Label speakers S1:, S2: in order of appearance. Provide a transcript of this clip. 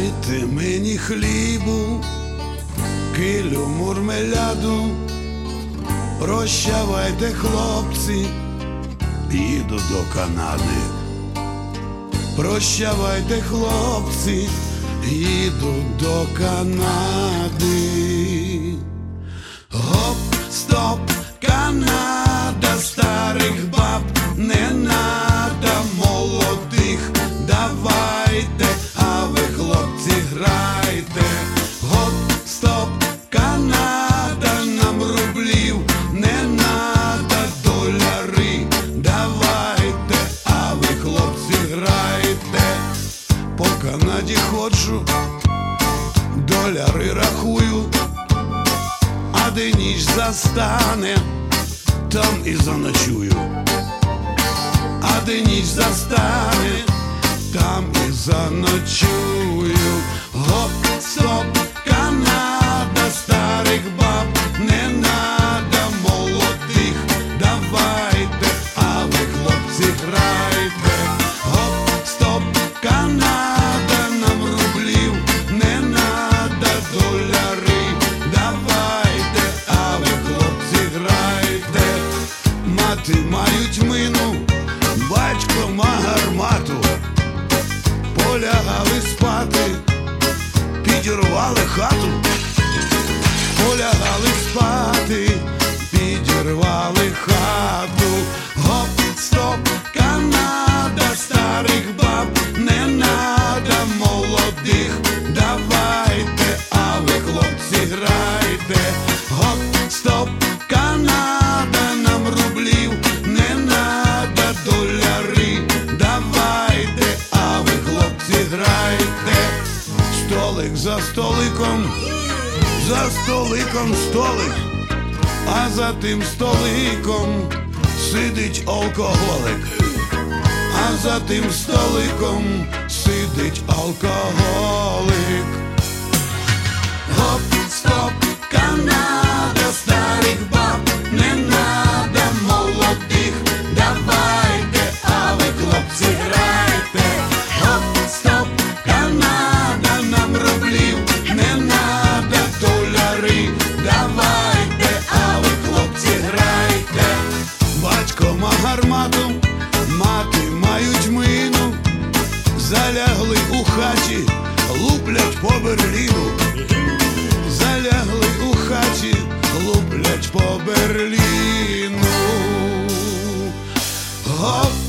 S1: Дайте мені хлібу, килю мурмеляду. Прощавайте, хлопці, їду до Канади. Прощавайте, хлопці, їду до Канади. Гоп, стоп, Канада, старих баб не надо, молодих давайте, а ви, хлопці, грайте. Гоп, стоп, Канада, нам рублів не надо, доляри давайте, а ви, хлопці, грайте. По Канаді ходжу, доляри рахую, а де ніч застане, там і заночую. А де ніч застане, там і заночую. Гоп, стоп, Канада, старих баб не надо, молодих давайте, а ви, хлопці, грайте. Гоп, стоп, Канада, нам рублів не надо, доляри давайте, а ви, хлопці, грайте. Мати мають мину, батько ма гармату. Полягали спати, підірвали хату. Полягали спати, підірвали хату. Гоп, стоп, Канада, старих баб не надо, молодих давайте, а ви, хлопці, грайте. Гоп, стоп, Канада, нам рублів не надо, доляри давайте, а ви, хлопці, грайте. Столик за столиком, за столиком столик, а за тим столиком сидить алкоголик. А за тим столиком сидить алкоголик. Гоп, стоп, Канада, старих баб не надо, молодих давайте, а ви, хлопці, грайте. Гоп, стоп, Канада, нам рублів не надо, доляри давайте, а ви, хлопці, грайте. Батько ма гармату, мати мають мину, залягли у хаті, луплять по Берліну. Залягли у хаті, луплять по Берліну. Гоп,